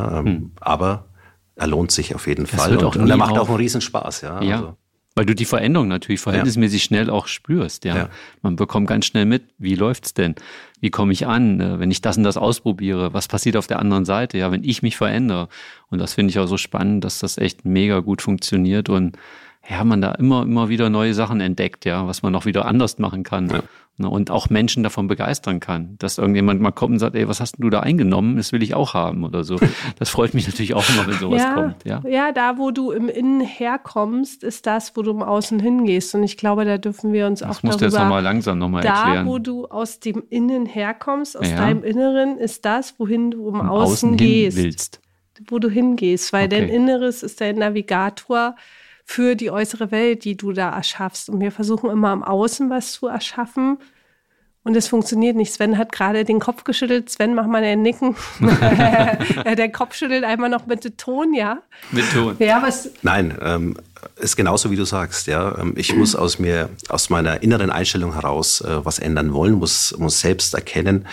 aber er lohnt sich auf jeden Fall. Und er macht auch einen Riesenspaß. Ja, also. Weil du die Veränderung natürlich verhältnismäßig schnell auch spürst. Ja. Man bekommt ganz schnell mit, wie läuft's denn? Wie komme ich an, wenn ich das und das ausprobiere? Was passiert auf der anderen Seite? Ja, wenn ich mich verändere. Und das finde ich auch so spannend, dass das echt mega gut funktioniert und man da immer wieder neue Sachen entdeckt, was man noch wieder anders machen kann. Ja. Und auch Menschen davon begeistern kann. Dass irgendjemand mal kommt und sagt, ey, was hast denn du da eingenommen? Das will ich auch haben oder so. Das freut mich natürlich auch immer, wenn sowas kommt. Ja, da, wo du im Innen herkommst, ist das, wo du im Außen hingehst. Und ich glaube, da dürfen wir uns auch darüber... Das musst du jetzt langsam erklären. Da, wo du aus dem Innen herkommst, aus deinem Inneren, ist das, wohin du im Außen gehst. Willst. Wo du hingehst. Weil dein Inneres ist dein Navigator für die äußere Welt, die du da erschaffst. Und wir versuchen immer im Außen was zu erschaffen. Und es funktioniert nicht. Sven hat gerade den Kopf geschüttelt. Sven, mach mal ein Nicken. Der Kopf schüttelt einmal noch mit Ton, ja? Mit Ton. Ja, was? Nein, ist genauso, wie du sagst. Ja, ich muss aus meiner inneren Einstellung heraus was ändern wollen, muss selbst erkennen.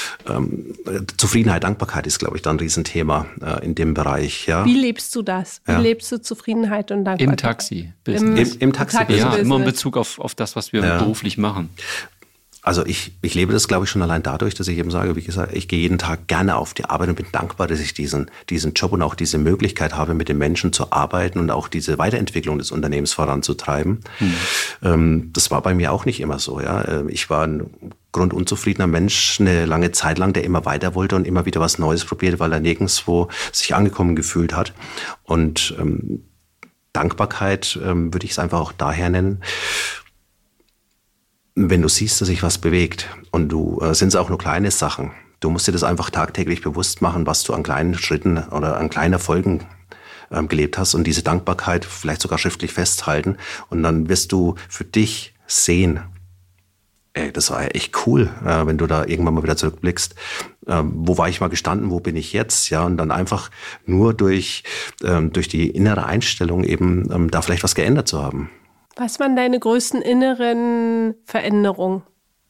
Zufriedenheit, Dankbarkeit ist, glaube ich, da ein Riesenthema in dem Bereich. Ja. Wie lebst du das? Wie lebst du Zufriedenheit und Dankbarkeit? Im Taxi-Business. Im Taxi-Business. Ja, immer in Bezug auf das, was wir beruflich machen. Also ich lebe das, glaube ich, schon allein dadurch, dass ich eben sage, wie gesagt, ich gehe jeden Tag gerne auf die Arbeit und bin dankbar, dass ich diesen Job und auch diese Möglichkeit habe, mit den Menschen zu arbeiten und auch diese Weiterentwicklung des Unternehmens voranzutreiben. Das war bei mir auch nicht immer so. Ja, ich war ein grundunzufriedener Mensch eine lange Zeit lang, der immer weiter wollte und immer wieder was Neues probierte, weil er nirgendwo sich angekommen gefühlt hat. Und Dankbarkeit würde ich es einfach auch daher nennen. Wenn du siehst, dass sich was bewegt und sind es auch nur kleine Sachen, du musst dir das einfach tagtäglich bewusst machen, was du an kleinen Schritten oder an kleinen Erfolgen gelebt hast und diese Dankbarkeit vielleicht sogar schriftlich festhalten und dann wirst du für dich sehen. Das war ja echt cool, wenn du da irgendwann mal wieder zurückblickst. Wo war ich mal gestanden, wo bin ich jetzt? Ja, und dann einfach nur durch die innere Einstellung eben da vielleicht was geändert zu haben. Was waren deine größten inneren Veränderungen?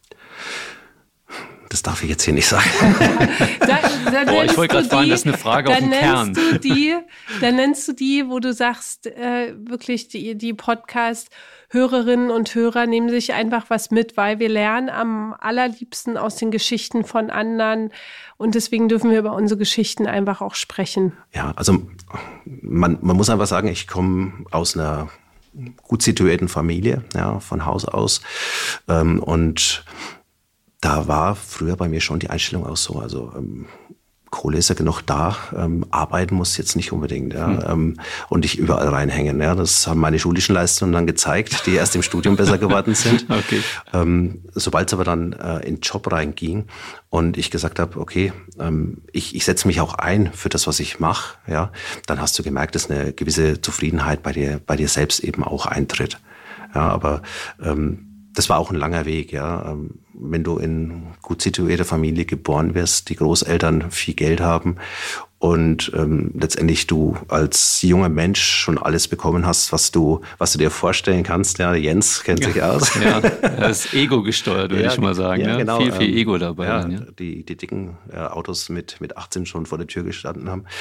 Das darf ich jetzt hier nicht sagen. Ich wollte gerade fragen, das ist eine Frage auf den Kern. Dann nennst du die, wo du sagst, wirklich die Podcast-Hörerinnen und Hörer nehmen sich einfach was mit, weil wir lernen am allerliebsten aus den Geschichten von anderen und deswegen dürfen wir über unsere Geschichten einfach auch sprechen. Ja, also man muss einfach sagen, ich komme aus einer gut situierten Familie, ja, von Haus aus, und da war früher bei mir schon die Einstellung auch so, also Kohle ist ja genug da, arbeiten muss jetzt nicht unbedingt, ja, und nicht überall reinhängen. Ja, das haben meine schulischen Leistungen dann gezeigt, die erst im Studium besser geworden sind. Okay. Sobald es aber dann in den Job reinging und ich gesagt habe, okay, ich setze mich auch ein für das, was ich mache, ja, dann hast du gemerkt, dass eine gewisse Zufriedenheit bei dir selbst eben auch eintritt. Ja, aber das war auch ein langer Weg, ja. Wenn du in gut situierter Familie geboren wirst, die Großeltern viel Geld haben und letztendlich du als junger Mensch schon alles bekommen hast, was du dir vorstellen kannst. Ja, Jens kennt sich aus. Ja, das ist Ego gesteuert, würde ich mal sagen. Ja, genau. Viel Ego dabei. Ja, die dicken Autos mit 18 schon vor der Tür gestanden haben.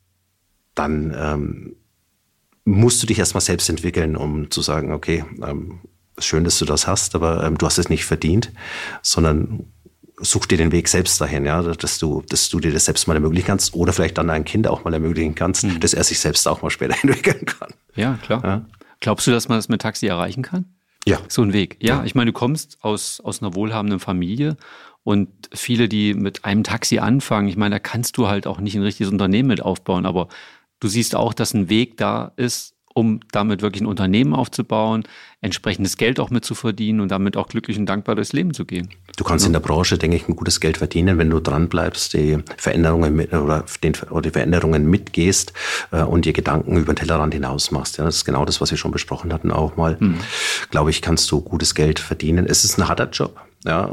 Dann musst du dich erstmal selbst entwickeln, um zu sagen, okay, schön, dass du das hast, aber du hast es nicht verdient, sondern such dir den Weg selbst dahin, ja, dass du dir das selbst mal ermöglichen kannst oder vielleicht dann dein Kind auch mal ermöglichen kannst, dass er sich selbst auch mal später entwickeln kann. Ja, klar. Ja. Glaubst du, dass man das mit Taxi erreichen kann? Ja. So ein Weg. Ja, ich meine, du kommst aus einer wohlhabenden Familie und viele, die mit einem Taxi anfangen, ich meine, da kannst du halt auch nicht ein richtiges Unternehmen mit aufbauen, aber du siehst auch, dass ein Weg da ist, um damit wirklich ein Unternehmen aufzubauen, entsprechendes Geld auch mit zu verdienen und damit auch glücklich und dankbar durchs Leben zu gehen. Du kannst in der Branche, denke ich, ein gutes Geld verdienen, wenn du dran bleibst, die Veränderungen mitgehst und dir Gedanken über den Tellerrand hinaus machst. Ja, das ist genau das, was wir schon besprochen hatten auch mal. Glaube ich, kannst du gutes Geld verdienen. Es ist ein harter Job. Ja.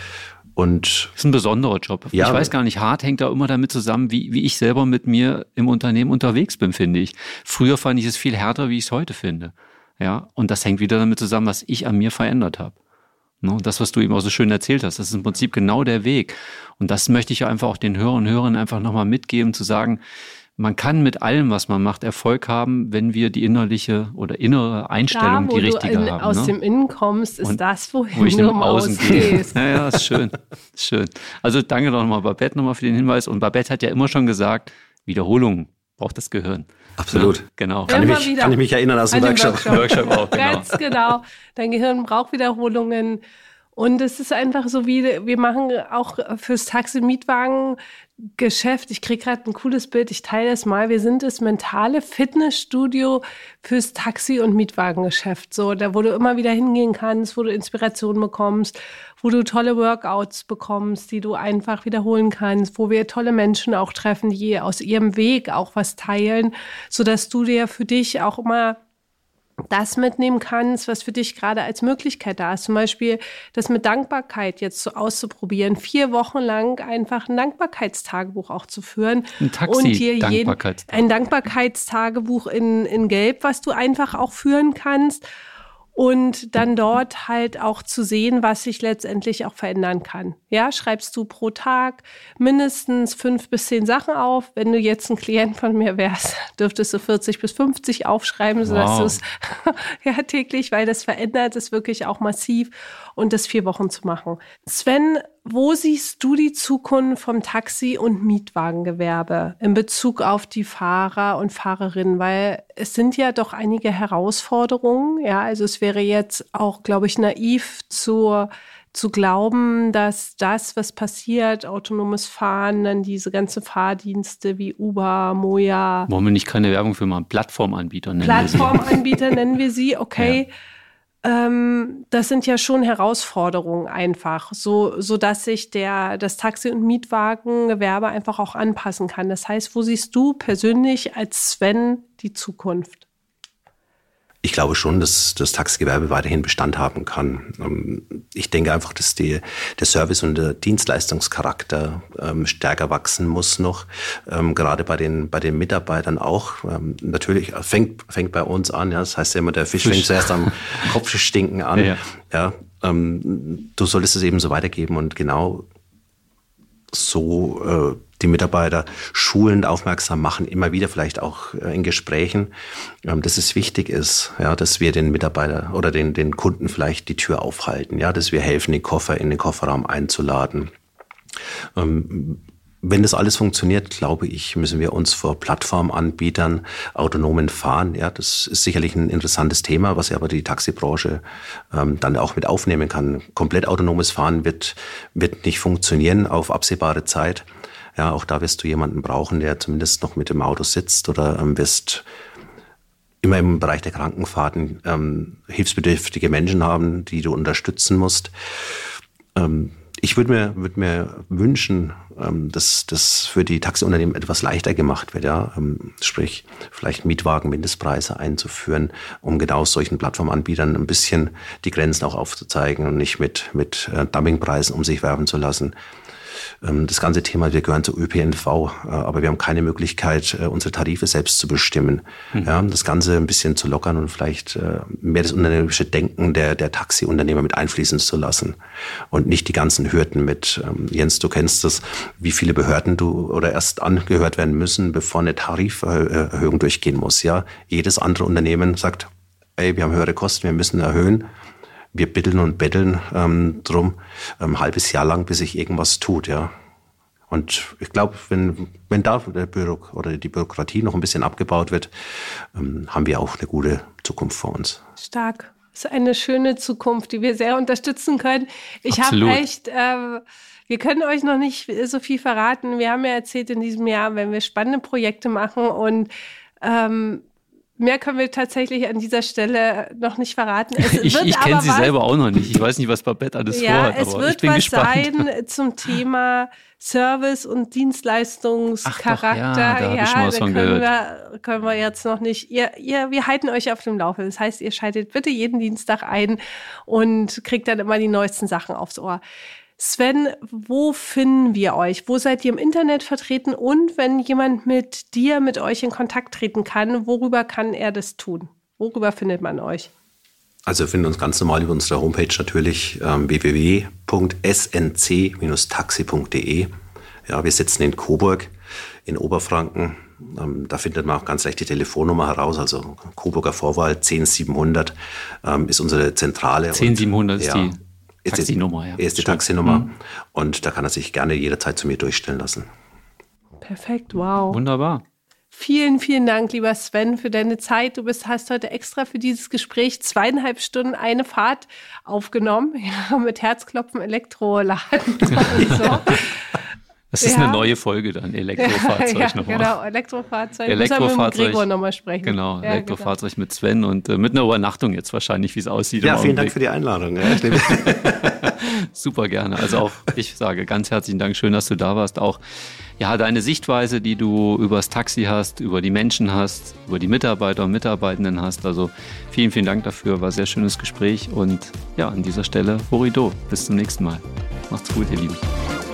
Und das ist ein besonderer Job. Ja. Ich weiß gar nicht, hart hängt da immer damit zusammen, wie ich selber mit mir im Unternehmen unterwegs bin, finde ich. Früher fand ich es viel härter, wie ich es heute finde. Ja, und das hängt wieder damit zusammen, was ich an mir verändert habe. Und das, was du eben auch so schön erzählt hast, das ist im Prinzip genau der Weg. Und das möchte ich einfach auch den Hörern und Hörern einfach nochmal mitgeben, zu sagen, man kann mit allem, was man macht, Erfolg haben, wenn wir die innerliche oder innere Einstellung, die richtige haben. Aus dem Innen kommst, ist das, wohin wo ich du im Außen gehst. Ja, ist schön. Ist schön. Also danke doch nochmal Babette nochmal für den Hinweis. Und Babette hat ja immer schon gesagt, Wiederholung braucht das Gehirn. Absolut. Ja, genau. Kann ich mich erinnern aus dem Workshop. Workshop auch, genau. Ganz genau. Dein Gehirn braucht Wiederholungen. Und es ist einfach so, wie wir machen auch fürs Taxi-Mietwagen-Geschäft. Ich kriege gerade ein cooles Bild, ich teile das mal. Wir sind das mentale Fitnessstudio fürs Taxi- und Mietwagengeschäft. So, da wo du immer wieder hingehen kannst, wo du Inspiration bekommst, wo du tolle Workouts bekommst, die du einfach wiederholen kannst, wo wir tolle Menschen auch treffen, die aus ihrem Weg auch was teilen, sodass du dir für dich auch immer das mitnehmen kannst, was für dich gerade als Möglichkeit da ist. Zum Beispiel das mit Dankbarkeit jetzt so auszuprobieren, 4 Wochen lang einfach ein Dankbarkeitstagebuch auch zu führen. Ein Taxi-Dankbarkeitstagebuch. Ein Dankbarkeitstagebuch in Gelb, was du einfach auch führen kannst. Und dann dort halt auch zu sehen, was sich letztendlich auch verändern kann. Ja, schreibst du pro Tag mindestens 5 bis 10 Sachen auf. Wenn du jetzt ein Klient von mir wärst, dürftest du 40 bis 50 aufschreiben, sodass du es ja täglich, weil das verändert es wirklich auch massiv und das 4 Wochen zu machen. Sven, wo siehst du die Zukunft vom Taxi- und Mietwagengewerbe in Bezug auf die Fahrer und Fahrerinnen? Weil es sind ja doch einige Herausforderungen. Ja, also es wäre jetzt auch, glaube ich, naiv zu glauben, dass das, was passiert, autonomes Fahren, dann diese ganzen Fahrdienste wie Uber, Moja. Wollen wir nicht keine Werbung für mal einen Plattformanbieter nennen? Plattformanbieter nennen wir sie, okay. Ja. Das sind ja schon Herausforderungen einfach, so dass sich das Taxi- und Mietwagengewerbe einfach auch anpassen kann. Das heißt, wo siehst du persönlich als Sven die Zukunft? Ich glaube schon, dass das Taxigewerbe weiterhin Bestand haben kann. Ich denke einfach, dass der Service- und der Dienstleistungscharakter stärker wachsen muss noch. Gerade bei den Mitarbeitern auch. Natürlich fängt bei uns an. Ja, das heißt ja immer, der Fisch fängt zuerst am Kopf stinken an. Ja, du solltest es eben so weitergeben und genau so die Mitarbeiter schulend aufmerksam machen, immer wieder vielleicht auch in Gesprächen, dass es wichtig ist, ja, dass wir den Mitarbeiter oder den Kunden vielleicht die Tür aufhalten, ja, dass wir helfen, den Koffer in den Kofferraum einzuladen. Wenn das alles funktioniert, glaube ich, müssen wir uns vor Plattformanbietern, autonomen Fahren, ja, das ist sicherlich ein interessantes Thema, was ja aber die Taxibranche dann auch mit aufnehmen kann. Komplett autonomes Fahren wird nicht funktionieren auf absehbare Zeit. Ja, auch da wirst du jemanden brauchen, der zumindest noch mit dem Auto sitzt oder wirst immer im Bereich der Krankenfahrten hilfsbedürftige Menschen haben, die du unterstützen musst. Ich würde mir wünschen, dass das für die Taxiunternehmen etwas leichter gemacht wird, ja, sprich vielleicht Mietwagen-Mindestpreise einzuführen, um genau solchen Plattformanbietern ein bisschen die Grenzen auch aufzuzeigen und nicht mit Dumpingpreisen um sich werben zu lassen. Das ganze Thema, wir gehören zur ÖPNV, aber wir haben keine Möglichkeit, unsere Tarife selbst zu bestimmen. Ja, das Ganze ein bisschen zu lockern und vielleicht mehr das unternehmerische Denken der Taxiunternehmer mit einfließen zu lassen und nicht die ganzen Hürden mit, Jens, du kennst das, wie viele Behörden oder erst angehört werden müssen, bevor eine Tariferhöhung durchgehen muss. Ja, jedes andere Unternehmen sagt, wir haben höhere Kosten, wir müssen erhöhen. Wir bitteln und betteln drum ein halbes Jahr lang, bis sich irgendwas tut, ja. Und ich glaube, wenn da die Bürokratie noch ein bisschen abgebaut wird, haben wir auch eine gute Zukunft vor uns. Stark. Das ist eine schöne Zukunft, die wir sehr unterstützen können. Ich habe echt, wir können euch noch nicht so viel verraten. Wir haben ja erzählt in diesem Jahr, wenn wir spannende Projekte machen und mehr können wir tatsächlich an dieser Stelle noch nicht verraten. Ich kenne sie selber auch noch nicht. Ich weiß nicht, was Babette alles vorhat, aber ich bin gespannt. Es wird was sein zum Thema Service- und Dienstleistungscharakter. Da habe ich schon was von gehört. Können wir jetzt noch nicht. Wir halten euch auf dem Laufenden. Das heißt, ihr schaltet bitte jeden Dienstag ein und kriegt dann immer die neuesten Sachen aufs Ohr. Sven, wo finden wir euch? Wo seid ihr im Internet vertreten? Und wenn jemand mit euch in Kontakt treten kann, worüber kann er das tun? Worüber findet man euch? Also wir finden uns ganz normal über unsere Homepage natürlich www.snc-taxi.de. Ja, wir sitzen in Coburg in Oberfranken. Da findet man auch ganz leicht die Telefonnummer heraus. Also Coburger Vorwahl 10700 ist unsere Zentrale. 10700 ist die Taxinummer, ja. Ist die Taxinummer. Und da kann er sich gerne jederzeit zu mir durchstellen lassen. Perfekt, wow. Wunderbar. Vielen, vielen Dank, lieber Sven, für deine Zeit. Du hast heute extra für dieses Gespräch 2,5 Stunden eine Fahrt aufgenommen. Ja, mit Herzklopfen, Elektroladen und so. Das ist eine neue Folge dann, Elektrofahrzeug nochmal. Genau, Elektrofahrzeug. Müssen wir mit Gregor nochmal sprechen. Genau, Elektrofahrzeug mit Sven und mit einer Übernachtung jetzt wahrscheinlich, wie es aussieht. Ja, vielen Dank für die Einladung. Ja, super gerne. Also auch ich sage ganz herzlichen Dank, schön, dass du da warst. Auch deine Sichtweise, die du über das Taxi hast, über die Menschen hast, über die Mitarbeiter und Mitarbeitenden hast. Also vielen, vielen Dank dafür, war ein sehr schönes Gespräch und an dieser Stelle Horido. Bis zum nächsten Mal. Macht's gut, ihr Lieben.